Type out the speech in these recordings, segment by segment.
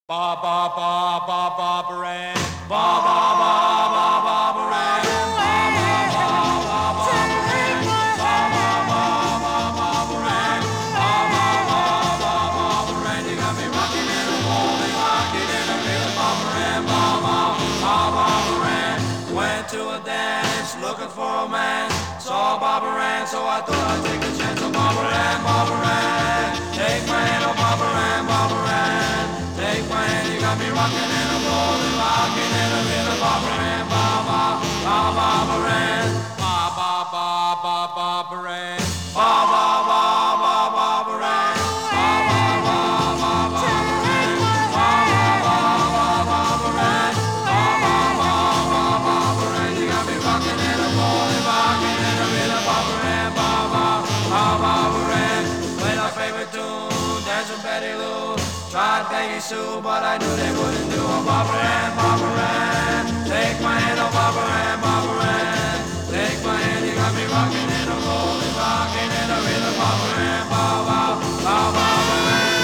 Ba ba ba ba ba baran. Ba ba ba ba ba baran. Ba ba ba ba ba baran. Ba ba ba ba ba baran. Ba ba ba ba ba baran. You got me rocking and a rolling, rocking in a rhythm, ba baran. Ba ba ba ba baran. Went to a dance looking for a man. Saw Barbara Ann, so I thought I'd take a chance on Barbara Ann, Barbara Ann. Take my hand, oh Barbara Ann, Barbara Ann. Take my hand, you got me rocking and I'm rolling, rocking in a rhythm, Barbara Ann, ba ba ba Barbara Ann, ba ba ba ba Barbara Ann, ba ba ba ba Barbara Ann, ba ba ba ba Barbara Ann, ba ba ba ba Barbara Ann, ba ba ba ba Barbara Ann. You got me rocking and I'm rolling, rocking in a rhythm, Barbara Ann, ba ba ba Barbara Ann. Played our favorite tune, dance with Betty Lou. Tried Peggy Sue, but I knew they wouldn't do a Barbara Ann, Barbara Ann. Take my hand, oh Barbara Ann, Barbara Ann. Take my hand, you got me rocking and a rolling, rocking in a rhythm, Barbara Ann, ba ba ba Barbara Ann.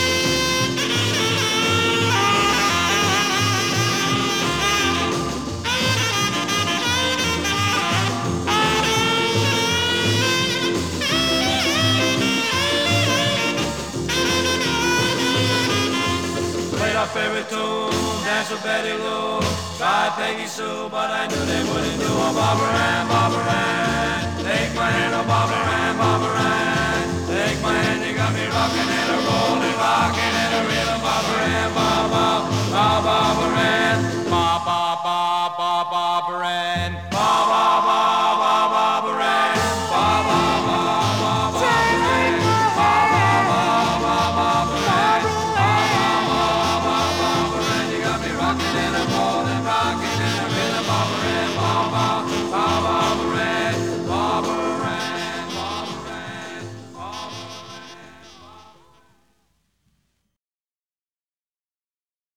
Played our favorite tune, danced with Betty Lou. Tried Peggy Sue, but I knew they wouldn't do a Barbara Ann, Barbara Ann. Take my hand, oh Barbara Ann, Barbara Ann. Take my hand, you got me rocking and a rolling, rocking in a rhythm, Barbara Ann.